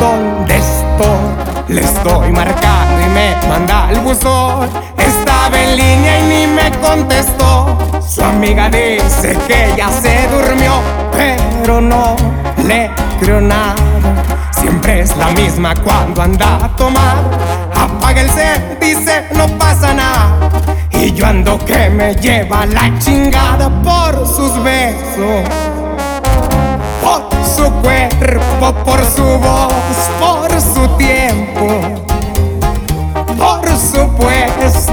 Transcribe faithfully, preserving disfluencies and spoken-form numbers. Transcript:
dónde estoy. Le estoy marcando y me manda al buzón. Estaba en línea y ni me contestó. Su amiga dice que ya se durmió, pero no le creo nada. Siempre es la misma cuando anda a tomar. Apaga el cel, dice no pasa nada. Y yo ando que me lleva la chingada por sus besos, por su cuerpo, por su voz, por su tiempo.